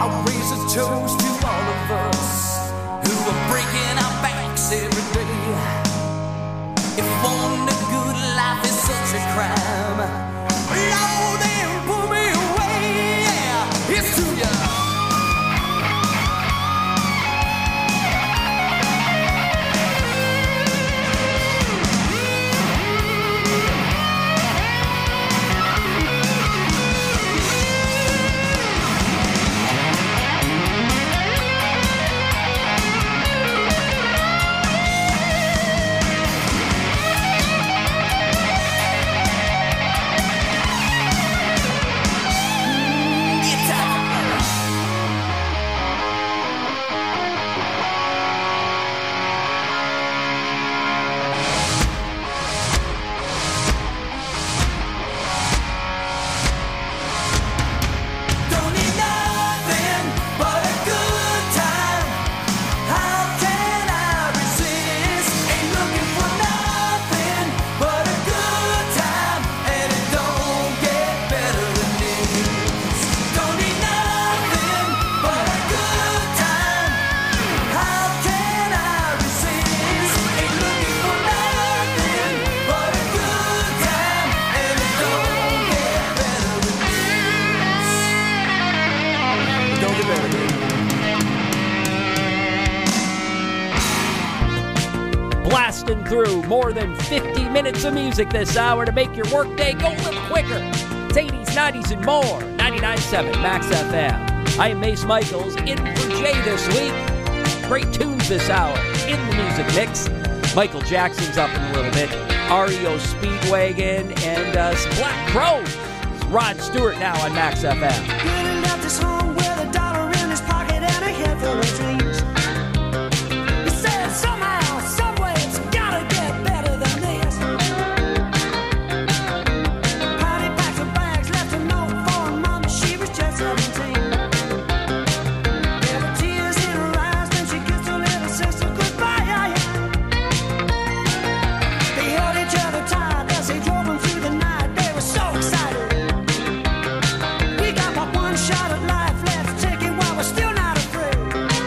I'll raise a toast to all of us who are breaking our backs every day. If wanting a good life is such a crime, Lord, then pull me away. Yeah, it's to you. Blasting through more than 50 minutes of music this hour to make your workday go a little quicker. It's 80s, 90s, and more. 99.7 Max FM. I am Mace Michaels, in for Jay this week. Great tunes this hour in the music mix. Michael Jackson's up in a little bit. REO Speedwagon and some Black Crowes. It's Rod Stewart now on Max FM. Getting out this home with a dollar in his pocket and a head full of dreams. He said somehow, some way, it's gotta get better than this. Patty packed her bags, left a note for her mama, she was just 17. There were tears in her eyes when she kissed her little sister goodbye. They held each other tight as they drove them through the night. They were so excited. We got but one shot at life, let's take it while we're still not afraid.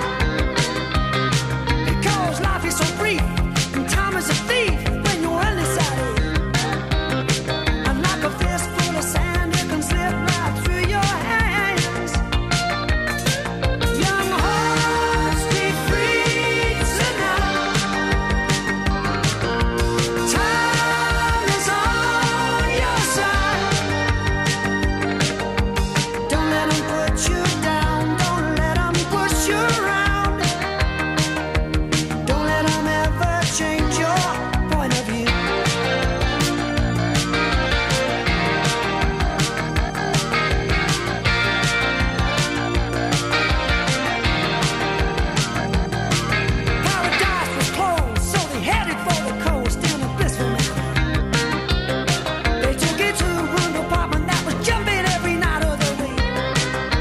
Because life is so brief, and time is a thief when you're undecided. And like a fistful of sand, it can slip right through your hands. Young hearts be free tonight. Time is on your side. Don't let them put you down. Don't let them push you around. Don't let them ever change your point of view. Paradise was closed, so they headed for the coast in a blissful mood. They took it to a room apartment that was jumping every night of the week.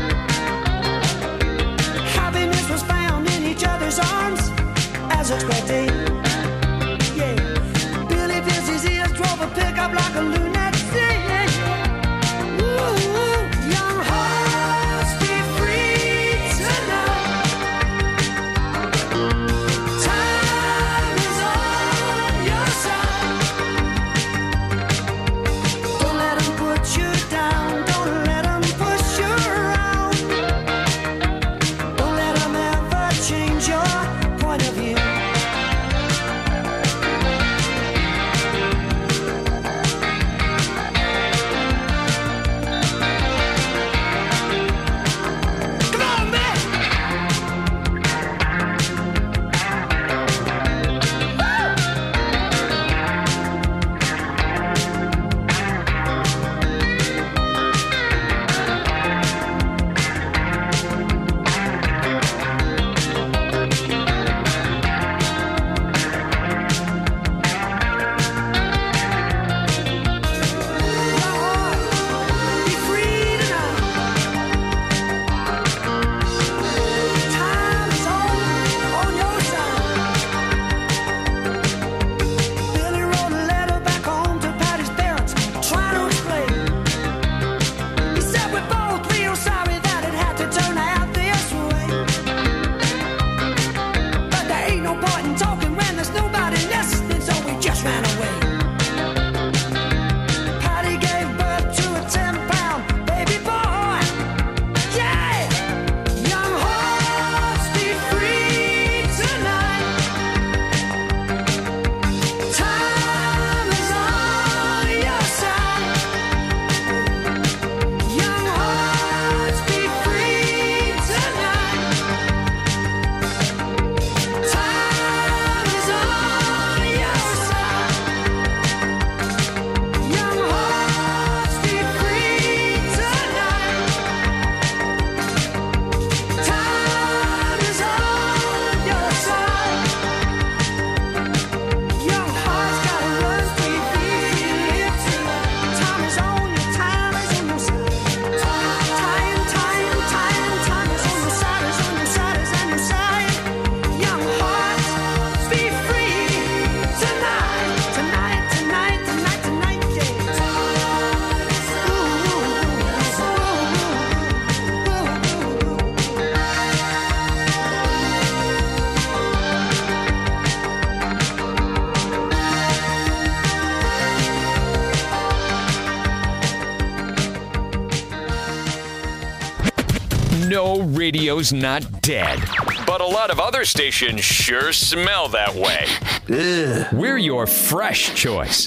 No, radio's not dead. But a lot of other stations sure smell that way. Ugh. We're your fresh choice.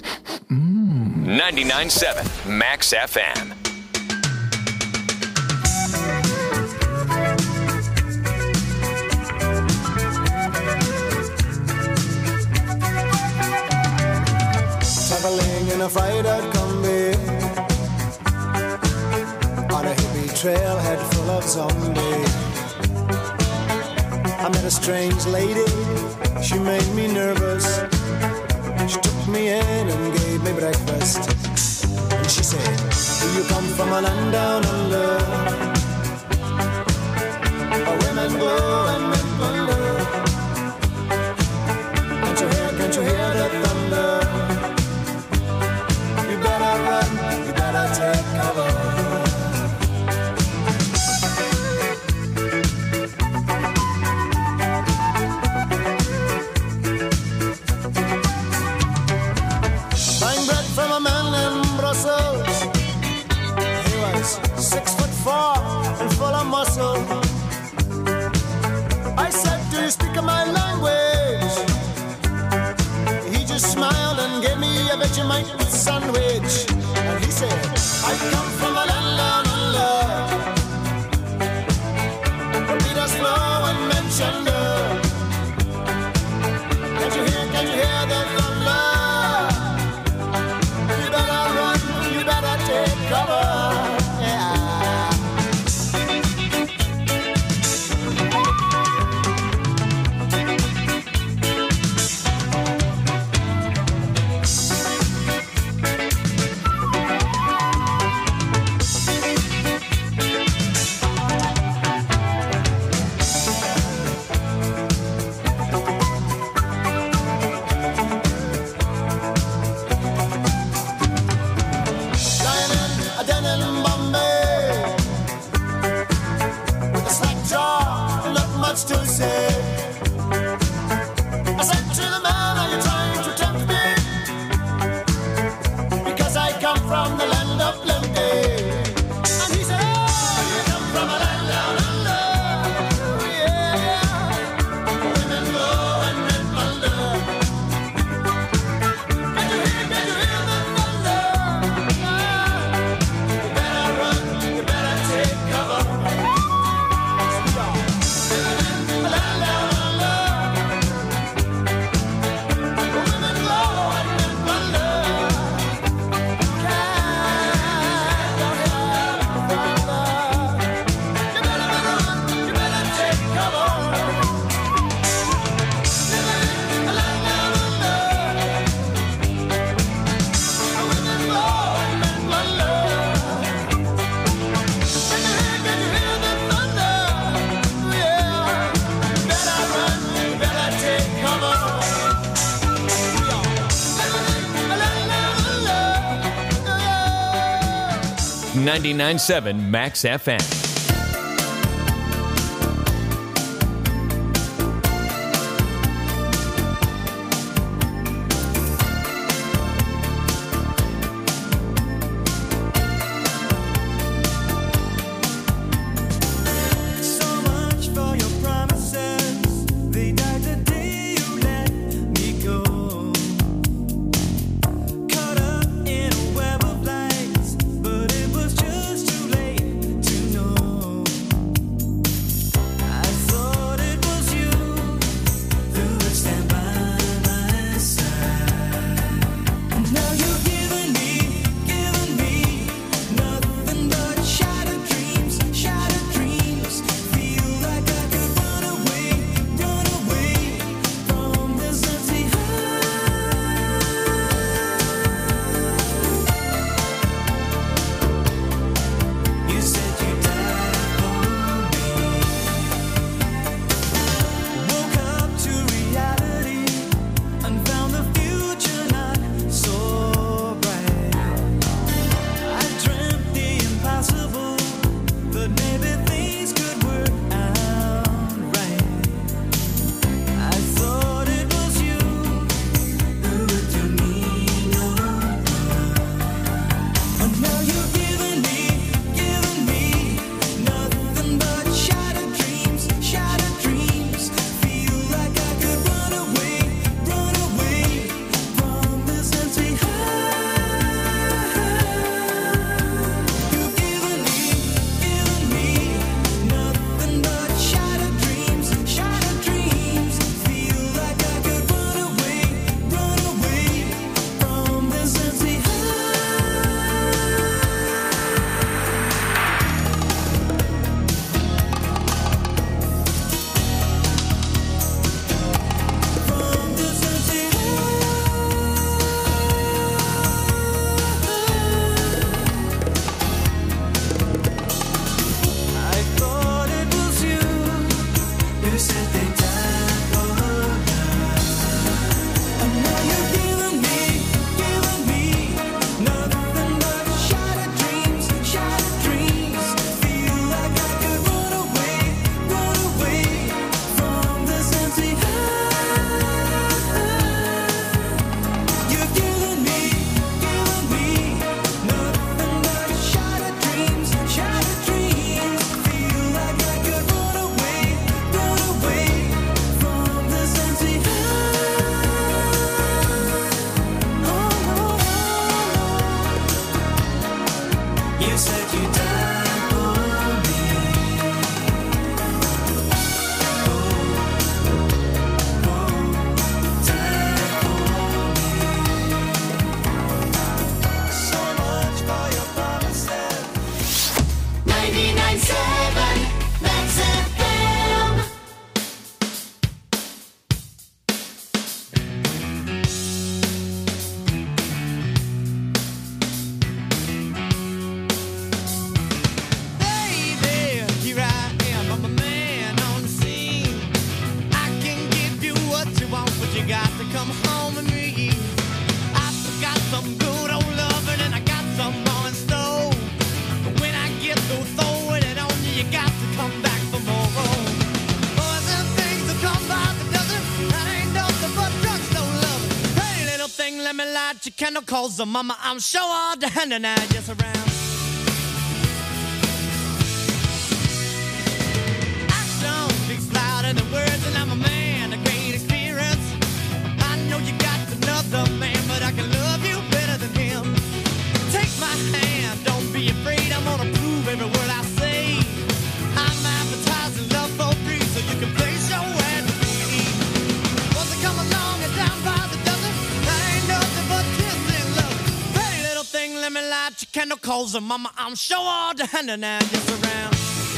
99.7 Max FM. Traveling in a fried-out Kombi on a hippie trailhead full of zombies. I met a strange lady, she made me nervous. She took me in and gave me breakfast. And she said, do you come from a land down under, where women glow and men wonder? Can't you hear the thunder? You better run, you better take cover. Buying bread from a man in Brussels. He was 6'4" and full of muscle. I said, do you speak my language? He just smiled and gave me a Vegemite sandwich. And he said, I come from a land down under, where Peter's flow and men chunder. Can you hear the thunder? You better run, you better take cover. Yeah. To say, I said to the man, are you trying to tempt me? Because I come from the land of plenty. And he said, oh, you come from a land down under. Yeah, women go and men plunder. Can you hear the thunder? You better run, you better take cover. .997 Max FM. Caught up in a web of lights, but it was just too late to know. light your candle, cause mama, I'm sure all the hand and I just around. Action speaks louder than words, and I'm a man of great experience. I know you got another man, but I can love you better than him. Take my hand, don't be afraid, I'm gonna prove every word I say. I'm advertising love for free, so you can place your ad with me. Once I come along and down by the dozen, that ain't nothing but kissing love. Pretty little thing, let me light your candle, cause mama, I'm sure all the hand and I just around.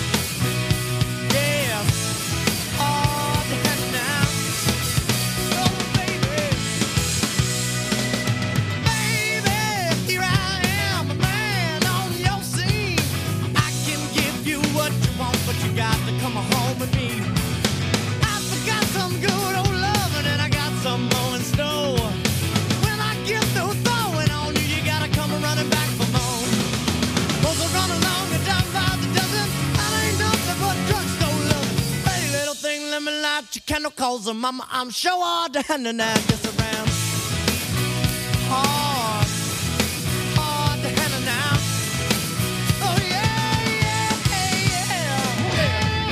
Yeah, all the hand now. Oh, baby. Baby, here I am, a man on your scene. I can give you what you want, but you got to come home with me. I forgot some good old loving, and I got some more in store. When I get through throwing on you, you gotta come running back for more. Those will run along and down by the dozen. That ain't nothing but drugstore love. Pretty little thing, let me light your candle, cause mama, I'm sure all the hand and I just around. Hard, hard to handle now. Oh yeah, yeah, yeah.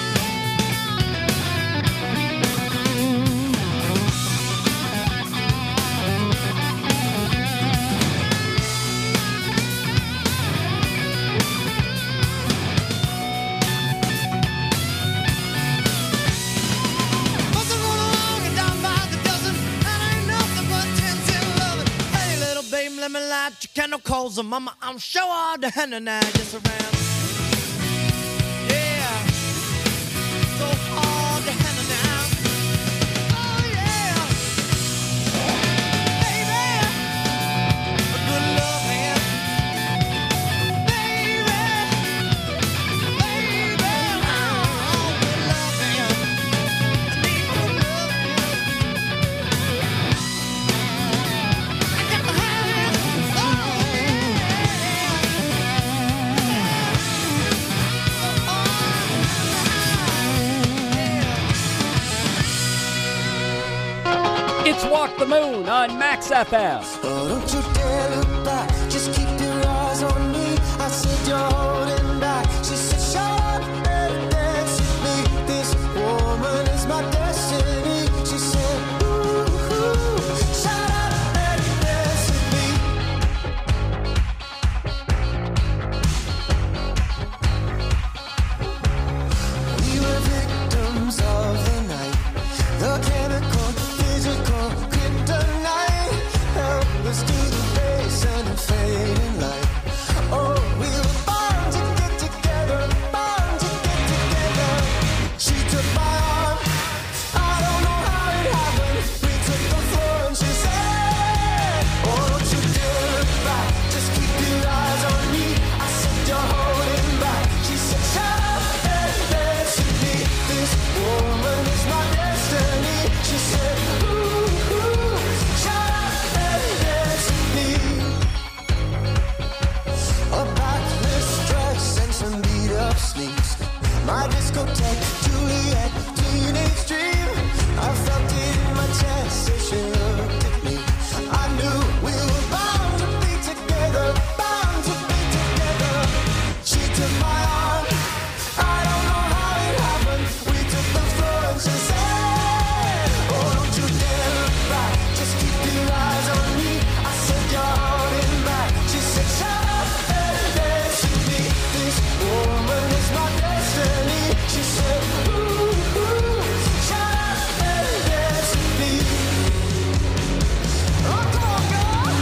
Must have run along and down by the dozen. That ain't nothing but 10 loving. Hey, little baby, let me light your candle, cause mama, I'm sure all the hand and I just around. Yeah, so hard to handle now. Oh yeah, baby, a good love man. Baby, oh, good love man. I need good love man. I got to have it. Oh It's Walk the Moon on Max FM. Oh, don't you dare look back, just keep your eyes on me. I said you're holding back. She said, shut up and dance with me. This woman is my destiny. She said, ooh, shut up and dance with me. We were victims of the night. The chemical, physical, kryptonite. Helpless to the base and a fading light. Oh, we were bound to get together, bound to get together. She took my arm, I don't know how it happened. We took the floor and she said, oh, don't you dare look back, just keep your eyes on me. I said you're holding back. She said, shut up and dance with me. This woman is my destiny. She said, ooh, shut up and dance with me. A backless dress and some beat-up sneaks. My discotheque, Juliet, teenage dream. I felt it in my chest as she looked at me. I knew we were bound to be together, bound to be together. She took my arm, I don't know how it happened. We took the floor and she said, oh, don't you dare look back, just keep your eyes on me. I said you're holding back. She said, shut up and dance with me. This woman is my destiny. She said, ooh, shut up and dance with me. Oh, come on, girl.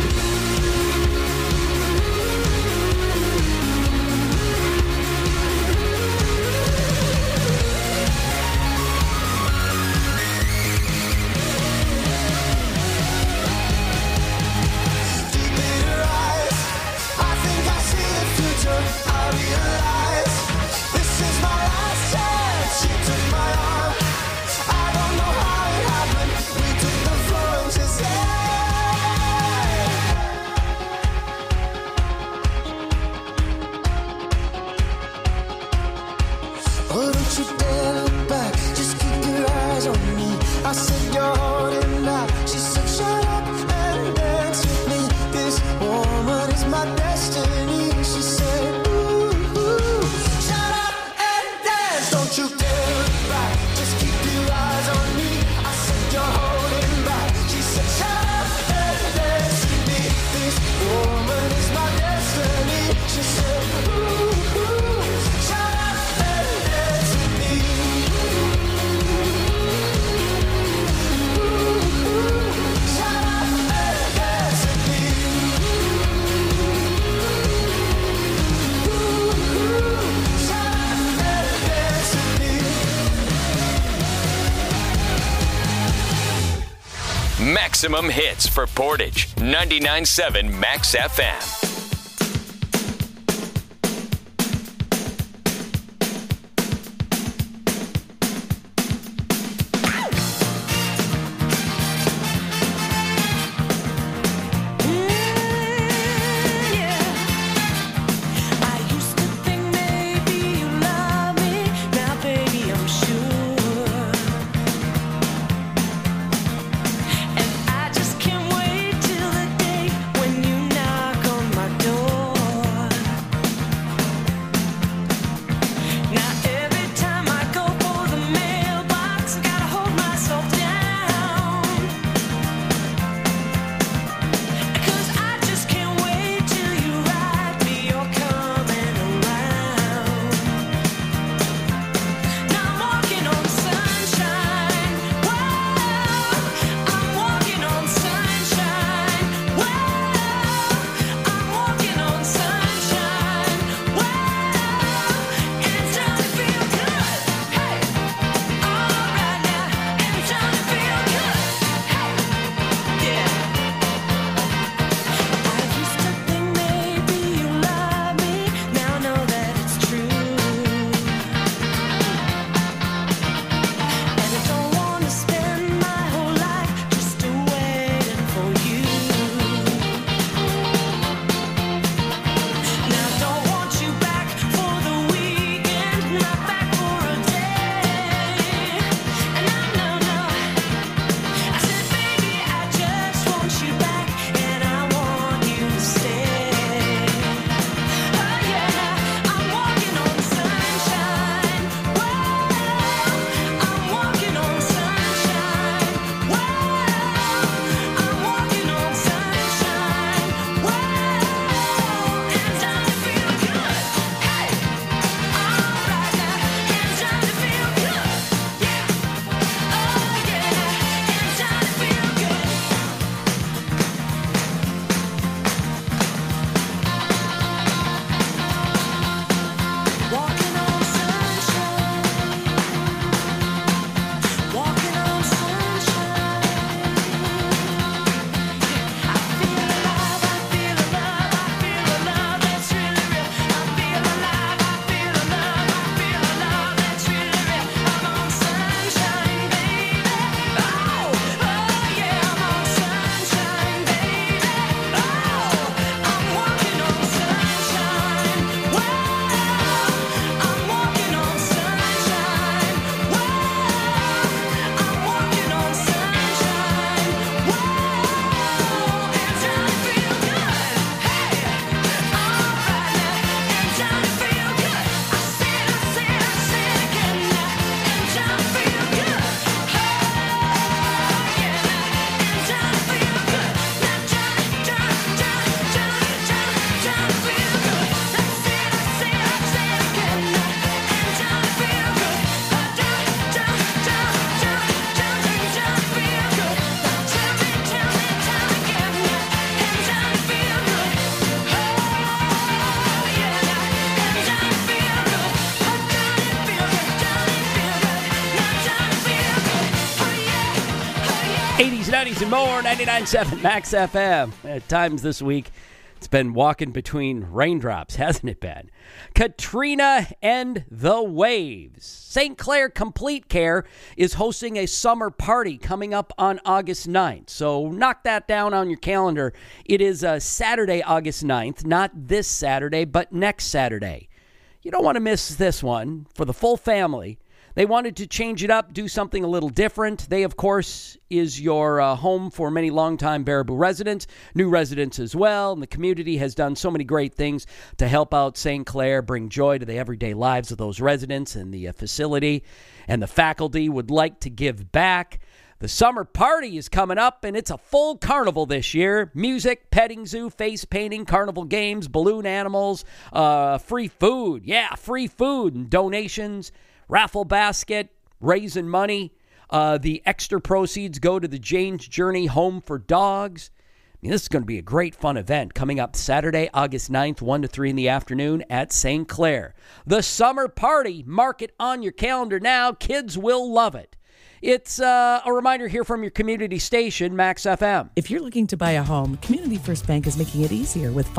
Deep in her eyes, I think I see the future. I realize this is my last chance. She took my arm, I don't know how it happened. We took the floor and she said, oh, don't you dare look back, just keep your eyes on me. I said you're holding back. She said, shut up and maximum hits for Portage. 99.7 Max FM. '80s, '90s, and more. 99.7 Max FM. At times this week, it's been walking between raindrops, hasn't it been? Katrina and the Waves. St. Clair Complete Care is hosting a summer party coming up on August 9th. So knock that down on your calendar. It is Saturday, August 9th. Not this Saturday, but next Saturday. You don't want to miss this one for the full family. They wanted to change it up, do something a little different. They, of course, is your home for many longtime Baraboo residents, new residents as well. And the community has done so many great things to help out St. Clair, bring joy to the everyday lives of those residents and the facility. And the faculty would like to give back. The summer party is coming up, and it's a full carnival this year. Music, petting zoo, face painting, carnival games, balloon animals, free food. Yeah, free food and donations. Raffle basket, raising money. The extra proceeds go to the Jane's Journey Home for Dogs. I mean, this is going to be a great fun event coming up Saturday, August 9th, 1 to 3 in the afternoon at St. Clair. The summer party, mark it on your calendar now. Kids will love it. It's a reminder here from your community station, Max FM. If you're looking to buy a home, Community First Bank is making it easier with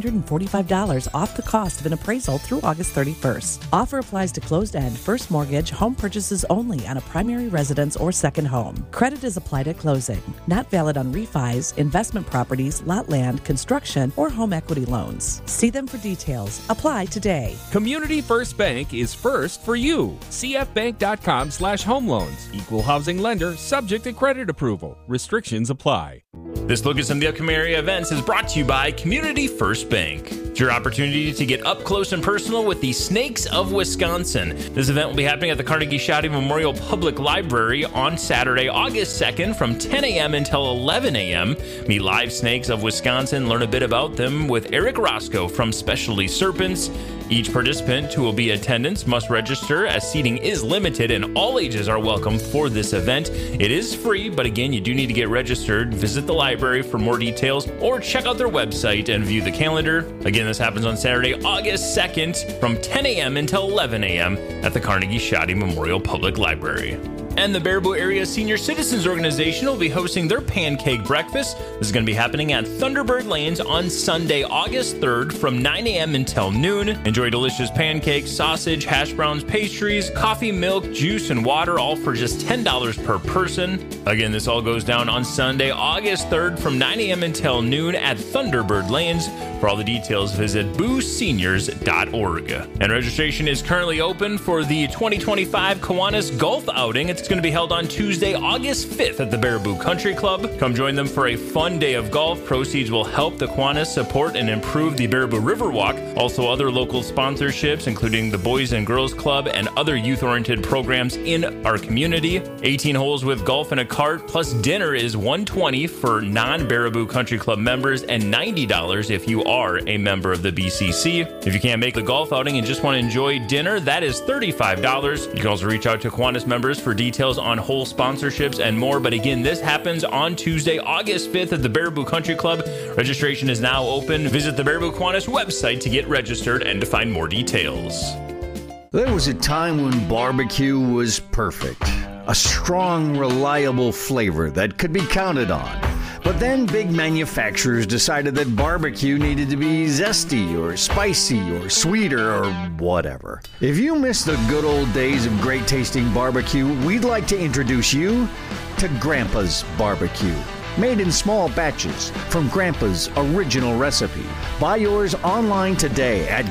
$545 off the cost of an appraisal through August 31st. Offer applies to closed-end, first mortgage, home purchases only on a primary residence or second home. Credit is applied at closing. Not valid on refis, investment properties, lot land, construction, or home equity loans. See them for details. Apply today. Community First Bank is first for you. cfbank.com/home loans. Equal housing lender, subject to credit approval. Restrictions apply. This look at some of the upcoming area events is brought to you by Community First Bank. It's your opportunity to get up close and personal with the Snakes of Wisconsin. This event will be happening at the Carnegie Shaddy Memorial Public Library on Saturday, August 2nd from 10 a.m. until 11 a.m. Meet live snakes of Wisconsin, learn a bit about them with Eric Roscoe from Specialty Serpents. Each participant who will be in attendance must register as seating is limited and all ages are welcome for this event. It is free, but again, you do need to get registered. Visit the library for more details or check out their website and view the calendar. Again, this happens on Saturday, August 2nd from 10 a.m. until 11 a.m. at the Carnegie Shaddy Memorial Public Library. And the Baraboo Area Senior Citizens Organization will be hosting their pancake breakfast. This is going to be happening at Thunderbird Lanes on Sunday, August 3rd from 9 a.m. until noon. Enjoy delicious pancakes, sausage, hash browns, pastries, coffee, milk, juice, and water, all for just $10 per person. Again, this all goes down on Sunday, August 3rd from 9 a.m. until noon at Thunderbird Lanes. For all the details, visit booseniors.org. And registration is currently open for the 2025 Kiwanis Golf Outing. It's going to be held on Tuesday, August 5th at the Baraboo Country Club. Come join them for a fun day of golf. Proceeds will help the Kiwanis support and improve the Baraboo Riverwalk. Also, other local sponsorships, including the Boys and Girls Club and other youth-oriented programs in our community. 18 holes with golf and a cart, plus dinner is $120 for non-Baraboo Country Club members and $90 if you are a member of the BCC. If you can't make the golf outing and just want to enjoy dinner, that is $35. You can also reach out to Kiwanis members for details on whole sponsorships and more. But again, this happens on Tuesday, August 5th at the Baraboo Country Club. Registration is now open. Visit the Baraboo Kiwanis website to get registered and to find more details. There was a time when barbecue was perfect. A strong, reliable flavor that could be counted on. But then big manufacturers decided that barbecue needed to be zesty or spicy or sweeter or whatever. If you miss the good old days of great tasting barbecue, we'd like to introduce you to Grandpa's Barbecue. Made in small batches from Grandpa's original recipe. Buy yours online today at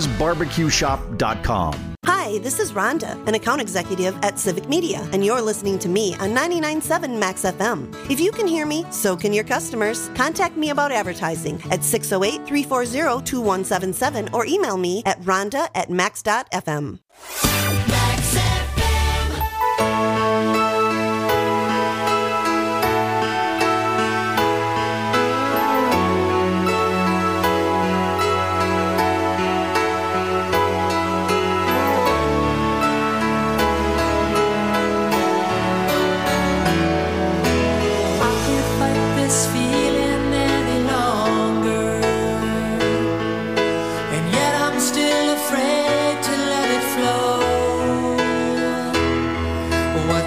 grandpasbarbecueshop.com. Hi, this is Rhonda, an account executive at Civic Media, and you're listening to me on 99.7 Max FM. If you can hear me, so can your customers. Contact me about advertising at 608-340-2177 or email me at rhonda@max.fm. Max Afraid to let it flow.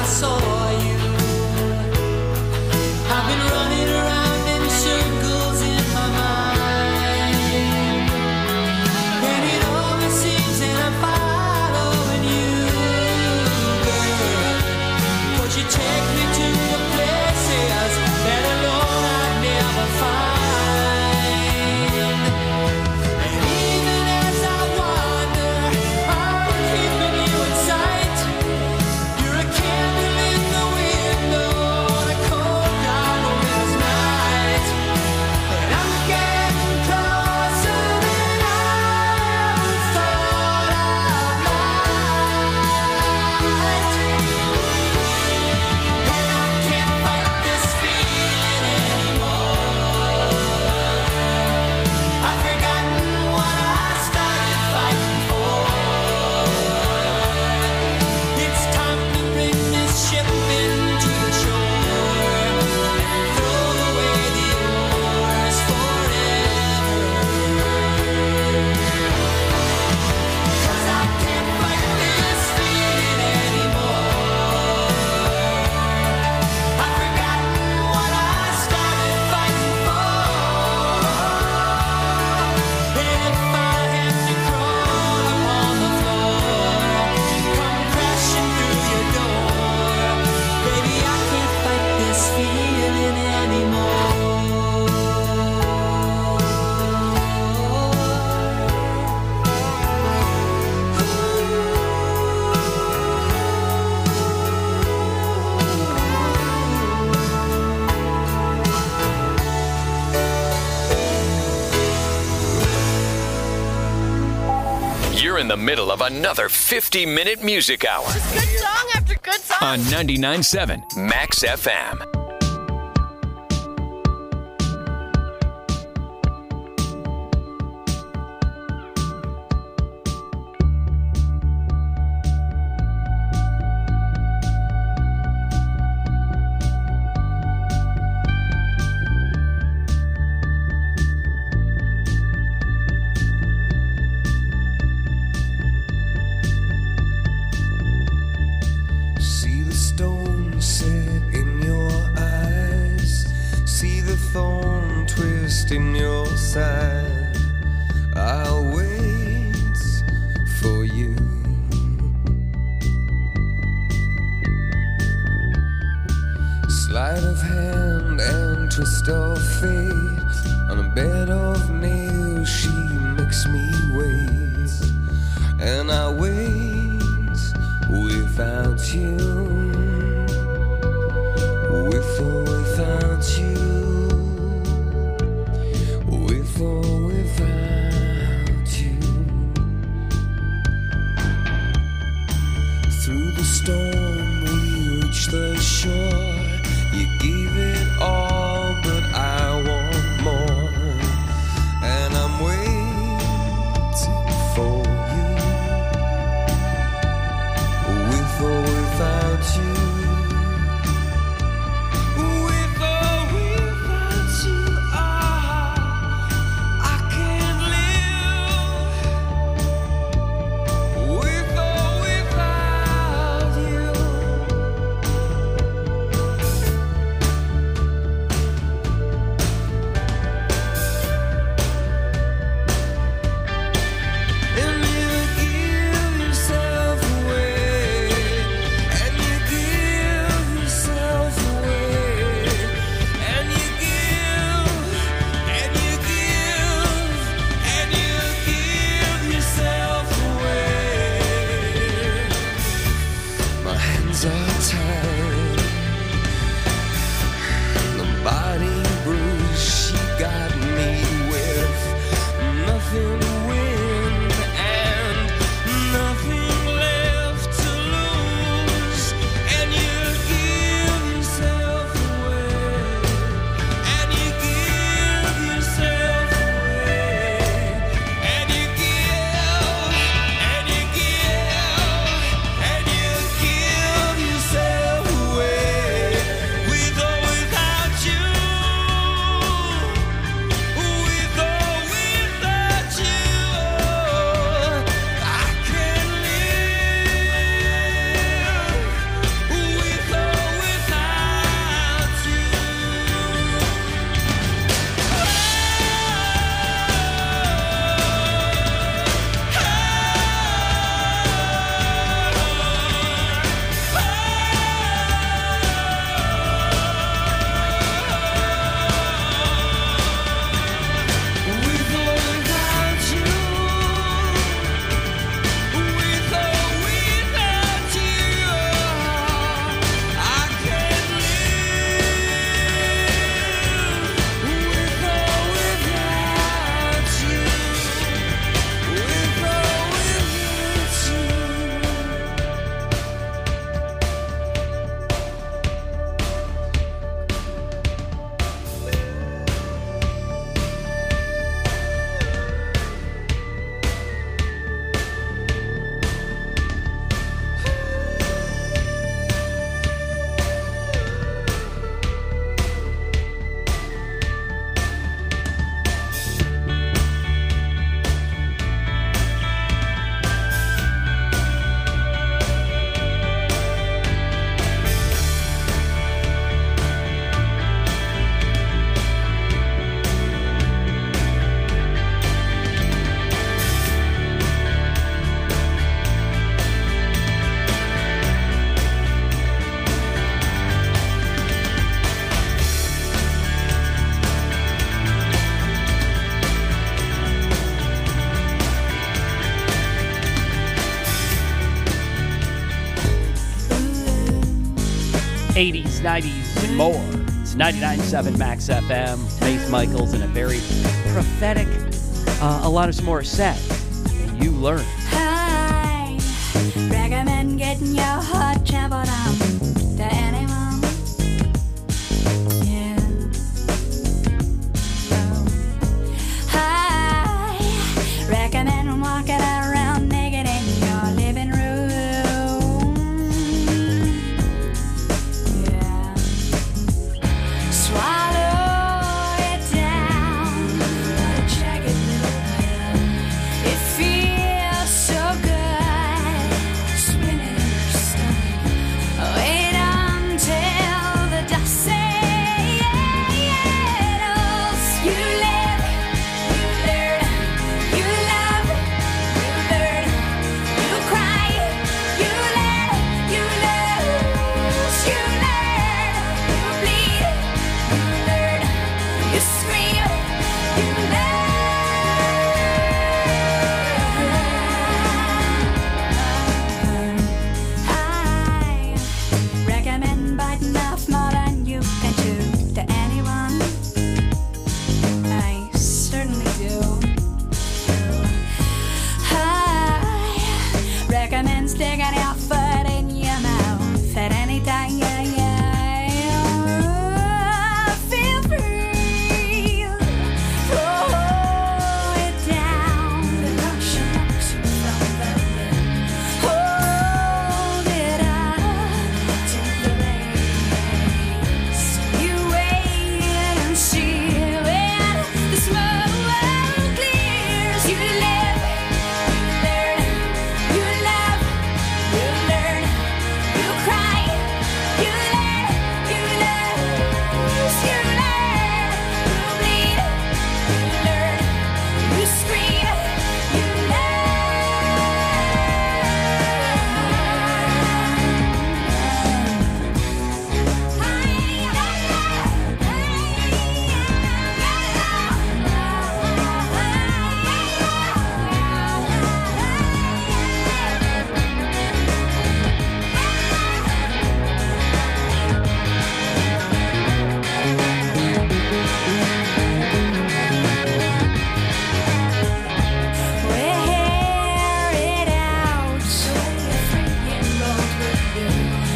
saw you. I've been running around in circles in my mind, and it always seems that I'm following you, girl. But you take me to the places that alone I'd never find. And even as I wander, I'm keeping you in sight. You're a candle in the window on a cold, dark winter's night. And I'm getting closer than I ever thought I might. And I can't fight this feeling anymore. I've forgotten what I started fighting for. It's time to bring this ship into the shore and throw away the oars forever. 'Cause I can't fight this feeling anymore. I've forgotten what I started fighting for. And if I had to crawl upon the floor, come crashing through your door, baby, I can't fight this feeling anymore. You're in the middle of another 50-minute music hour Good song after good song. on 99.7 Max FM. See the stone set in your eyes. See the thorn twist in your side. I'll wait for you. Sleight of hand and twist of fate. On a bed of nails, she makes me wait. And I wait without you, with or without you, with or without you. Through the storm we reach the shore. You gave it all, but I want more. And I'm waiting for you, with or without you, with or without you. I can't live with or without you. 80s, 90s, and more. It's 99.7 Max FM. Mace Michaels and a very prophetic Alanis Morissette. And You Learn. I recommend getting your heart trampled on to anyone. Yeah. I recommend walking around naked in your living room. Yeah. Swallow it down, like a jagged little pill. It feels so good, spinning in your stomach. Wait until the dust settles. You live, you learn, you love, you learn, you cry, you learn, you lose, you learn, you bleed, you learn, you scream, you learn. I recommend biting off more than you can chew to anyone. I certainly do. I recommend sticking your foot in your mouth at any time. Feel free. Throw it down. The caution knocks you from the lid. Hold it up to the race. You wait and see when the smoke clears. You live, you learn, you love, you learn, you cry, you learn, you lose, you learn, you bleed, you learn, you scream, you wear it out so you're free and bold with you.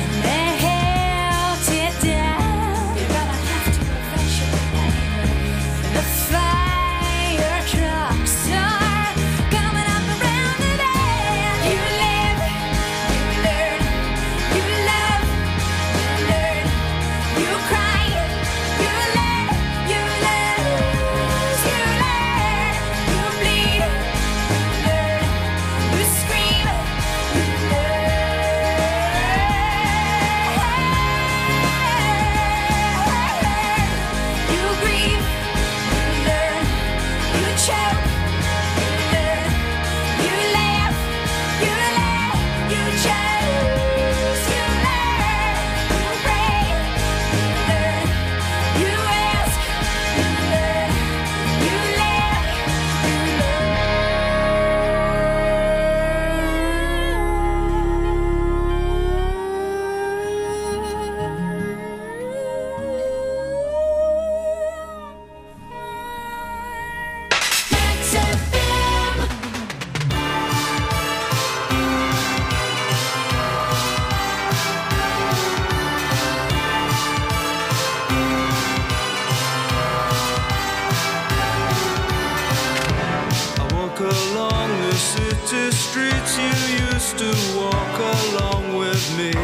Melt it down. You're gonna have to eventually anyway. The fire trucks are coming up around the bend. You live, you learn, you love, you learn, you cry, you learn, you lose, you learn, you bleed, you learn, you scream, you learn, you grieve, you learn, you choke, you learn, you laugh, you laugh, you choose, you learn, you pray, you learn, you ask, you learn, you laugh, you Max FM. I walk along the city streets you used to walk along with me.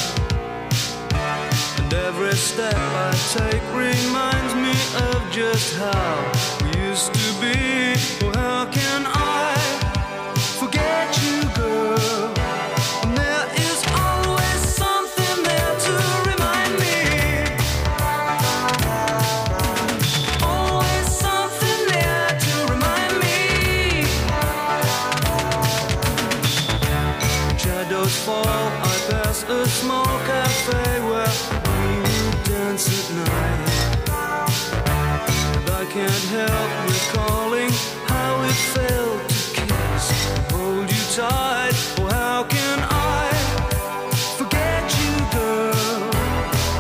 And every step I take reminds me of just how we used to be. Oh, how can I forget you, girl? And there is always something there to remind me. Always something there to remind me. Shadows fall, I pass a small cafe where we dance at night. And I can't help recalling how it felt to kiss and hold you tight. Oh, how can I forget you, girl?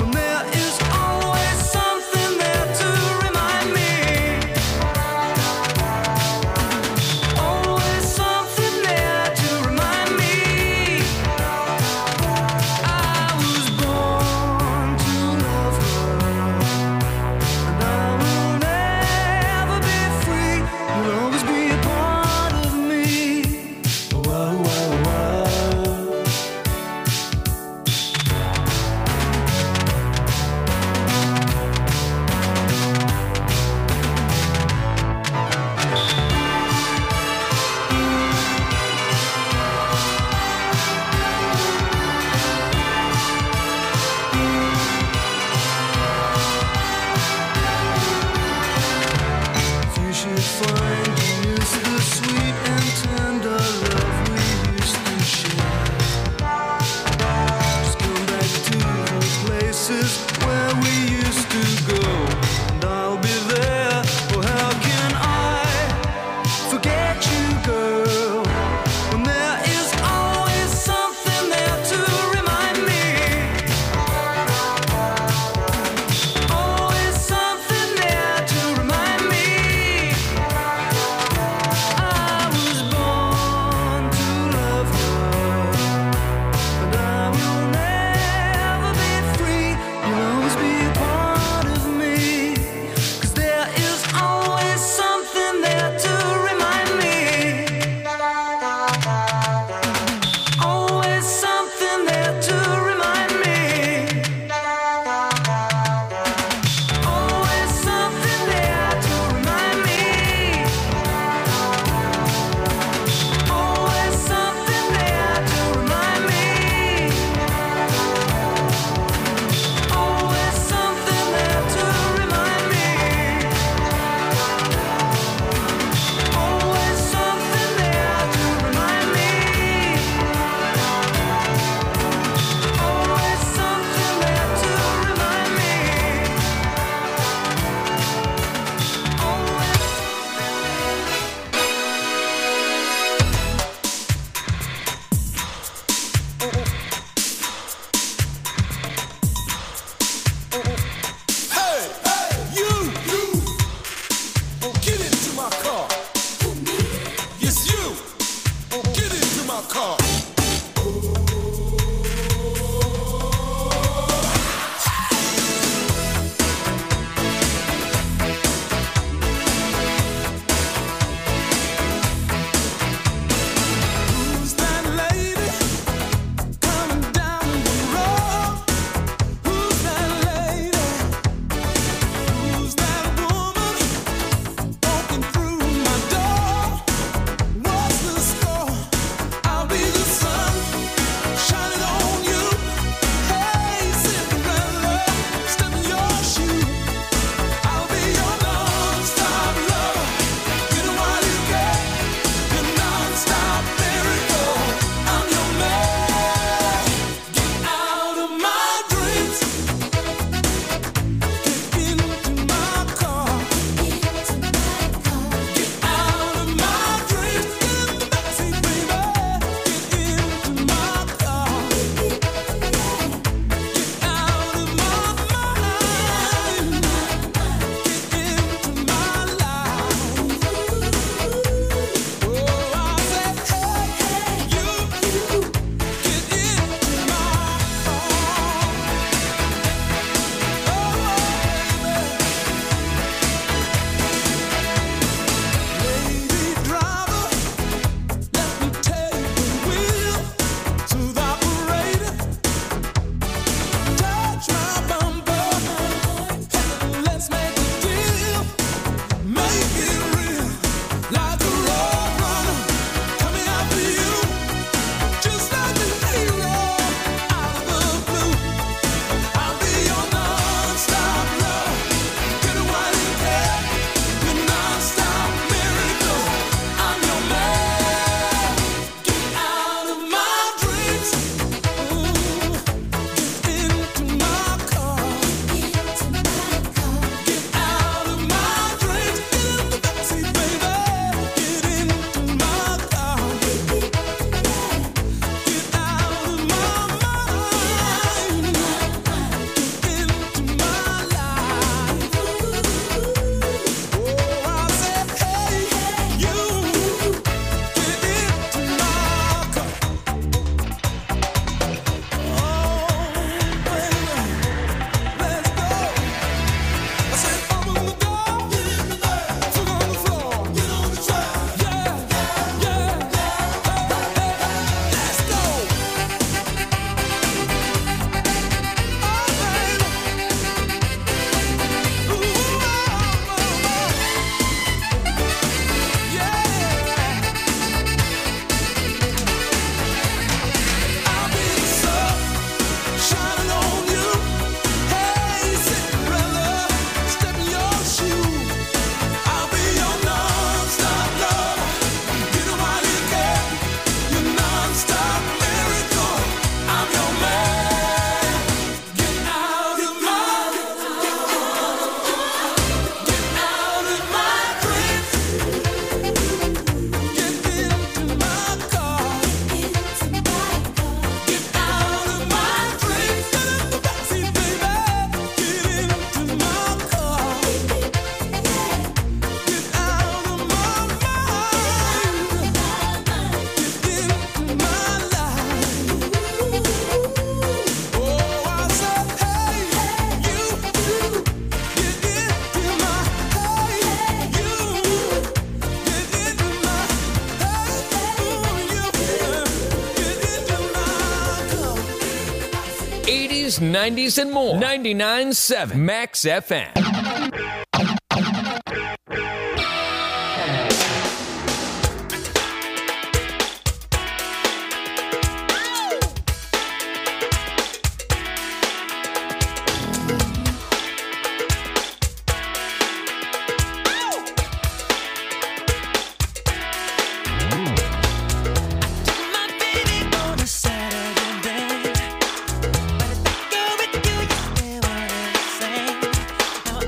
car. Who's that lady coming down the road? Who's that lady? Who's that woman walking through my door? What's the score? I'll be the sun shining on you. Hey, Cinderella, step in your shoe. I'll be your non-stop lover. Get it while you can. Your non-stop miracle. I'm your man. Get out of my dreams. Get into my car. Get out of my dreams. Get in the backseat, baby. Get into my car. Get out of my mind. Get into my life. Oh, I said, hey, you get into my Lady driver, let me take the wheel to the operator. Touch my bumper, let's make a deal. Make it real, like a road runner coming after you, just like a hero out of the blue. I'll be your non-stop love. Get it while you can. Your non-stop miracle. I'm your man. Get out of my dreams. Get into my car. Get out of my dreams. Get in the backseat, baby. Get into my car. Get out of my mind. Get into my life. Oh, I said, hey, you get into my car. Oh, baby, let's go. I said, open the door, get in the bed, foot on the floor, get on the track. Yeah, yeah, let's go. I'll be the sun shining on you. Hey, Cinderella, step in your shoe. I'll be your non-stop lover. Get it while you can. Your non-stop miracle. I'm your man. Get out of my dreams. Get into my car. Get out of my dreams. Get in the backseat, baby. Get into my car. Get out of my mind. Get into my life. Oh, I said, hey, you get into my. Hey, you get into my. Hey, you get into my car. 80s, 90s, and more. 99.7 Max FM. My baby on a Saturday, but if I go with you, you stay what I'm saying. Now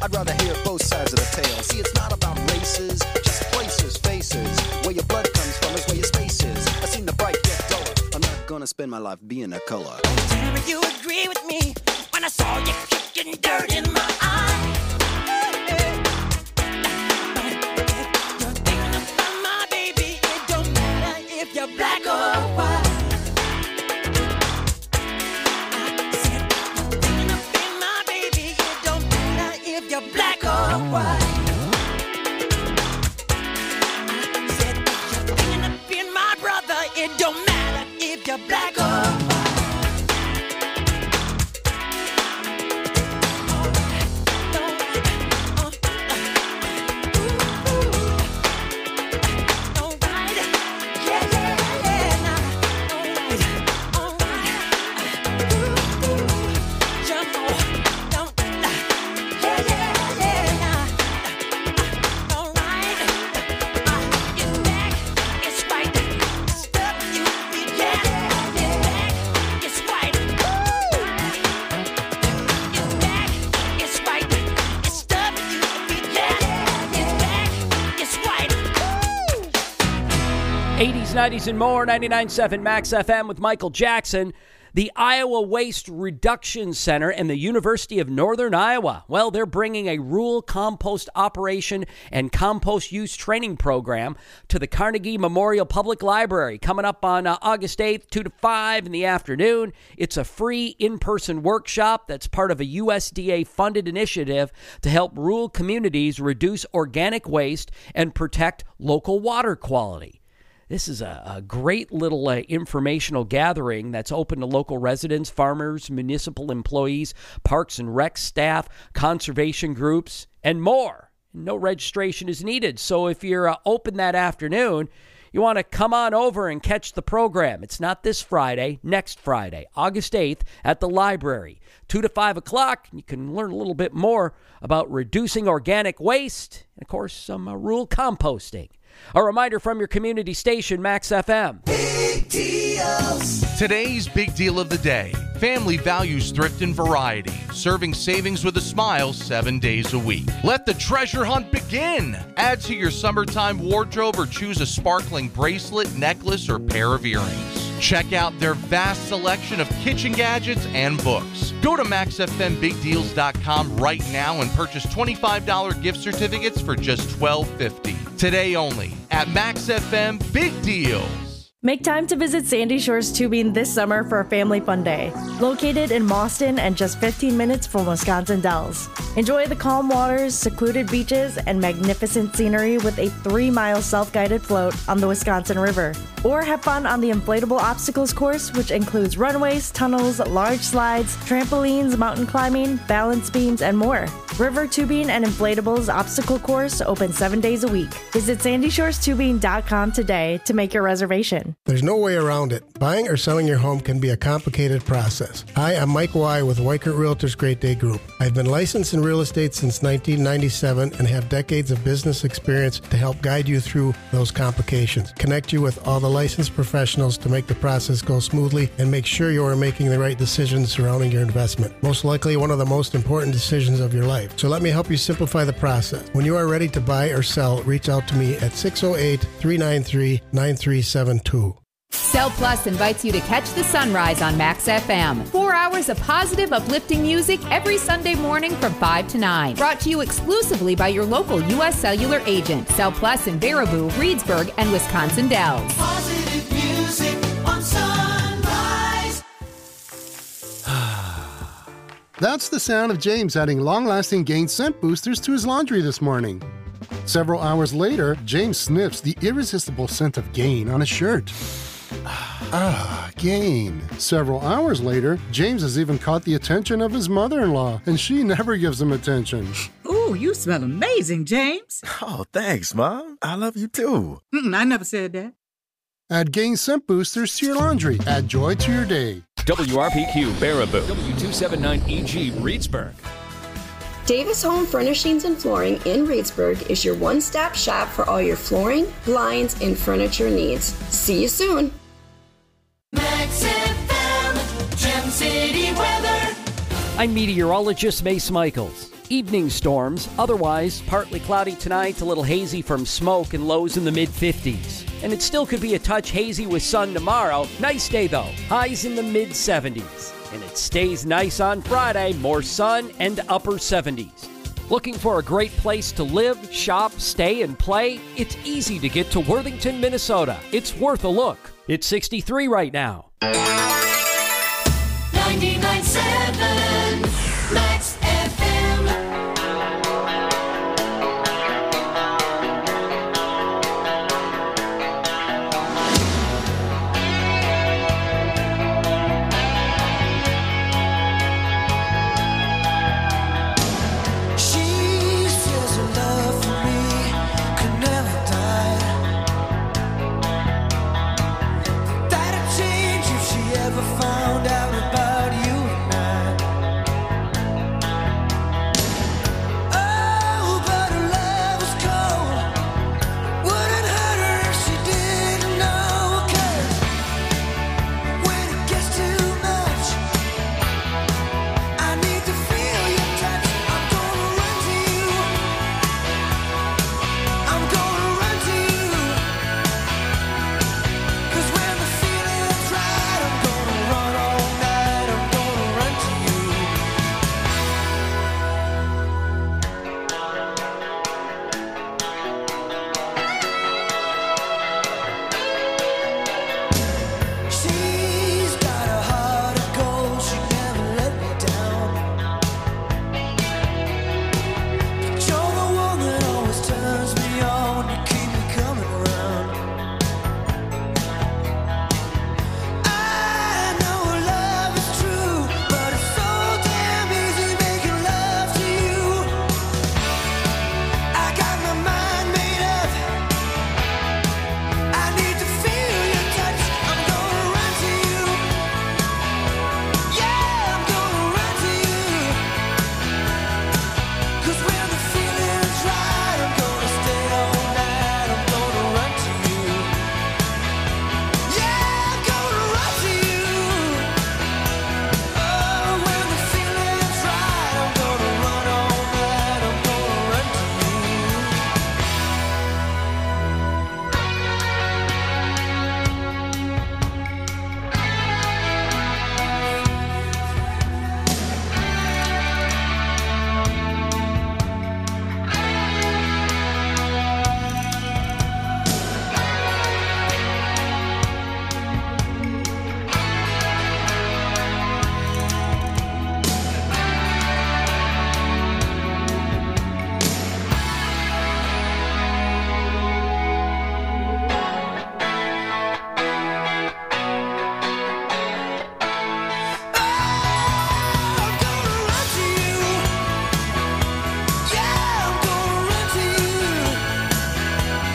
I'd rather hear both sides of the tale. See, it's not about races, just places, faces. Where your blood comes from is where your space is. I seen the bright get duller. I'm not gonna spend my life being a color. Tell me you agree with me when I saw you kicking dirt in my eye. You're thinking about my baby. It don't matter if you're black or white. I said you're thinking about my baby. It don't matter if you're black or white. I said you're thinking about my brother. It don't matter if you're black or white. '80s, '90s, and more. 99.7 Max FM with Michael Jackson. The Iowa Waste Reduction Center and the University of Northern Iowa. Well, they're bringing a rural compost operation and compost use training program to the Carnegie Memorial Public Library coming up on August 8th, 2 to 5 in the afternoon. It's a free in-person workshop that's part of a USDA-funded initiative to help rural communities reduce organic waste and protect local water quality. This is a great little informational gathering that's open to local residents, farmers, municipal employees, parks and rec staff, conservation groups, and more. No registration is needed. So if you're open that afternoon, you want to come on over and catch the program. It's not this Friday, next Friday, August 8th at the library, 2 to 5 o'clock. You can learn a little bit more about reducing organic waste and, of course, some rural composting. A reminder from your community station, Max FM. Big deals. Today's big deal of the day. Family values thrift and variety, serving savings with a smile 7 days a week. Let the treasure hunt begin. Add to your summertime wardrobe or choose a sparkling bracelet, necklace, or pair of earrings. Check out their vast selection of kitchen gadgets and books. Go to MaxFMBigDeals.com right now and purchase $25 gift certificates for just $12.50. Today only at Max FM Big Deals. Make time to visit Sandy Shores Tubing this summer for a family fun day. Located in Mauston and just 15 minutes from Wisconsin Dells. Enjoy the calm waters, secluded beaches, and magnificent scenery with a 3-mile self-guided float on the Wisconsin River. Or have fun on the inflatable obstacles course, which includes runways, tunnels, large slides, trampolines, mountain climbing, balance beams, and more. River Tubing and Inflatables Obstacle Course open 7 days a week. Visit SandyShoresTubing.com today to make your reservation. There's no way around it. Buying or selling your home can be a complicated process. Hi, I'm Mike Y. with Weichert Realtors Great Day Group. I've been licensed in real estate since 1997 and have decades of business experience to help guide you through those complications. Connect you with all the licensed professionals to make the process go smoothly and make sure you are making the right decisions surrounding your investment. Most likely one of the most important decisions of your life. So let me help you simplify the process. When you are ready to buy or sell, reach out to me at 608-393-9372. Cell Plus invites you to catch the sunrise on Max FM. 4 hours of positive, uplifting music every Sunday morning from 5 to 9. Brought to you exclusively by your local U.S. Cellular agent. Cell Plus in Baraboo, Reedsburg, and Wisconsin Dells. Positive music on Sunrise. That's the sound of James adding long-lasting Gain scent boosters to his laundry this morning. Several hours later, James sniffs the irresistible scent of Gain on his shirt. Gain. Several hours later, James has even caught the attention of his mother-in-law, and she never gives him attention. Ooh, you smell amazing, James. Oh, thanks, Mom. I love you too. I never said that. Add Gain scent boosters to your laundry. Add joy to your day. WRPQ Baraboo. W279EG Reedsburg. Davis Home Furnishings and Flooring in Reedsburg is your one-stop shop for all your flooring, blinds, and furniture needs. See you soon. Max FM, Gem City weather. I'm meteorologist Mace Michaels. Evening storms, otherwise partly cloudy tonight, a little hazy from smoke and lows in the mid-50s. And it still could be a touch hazy with sun tomorrow. Nice day though, highs in the mid-70s. And it stays nice on Friday, more sun and upper 70s. Looking for a great place to live, shop, stay, and play? It's easy to get to Worthington, Minnesota. It's worth a look. It's 63 right now.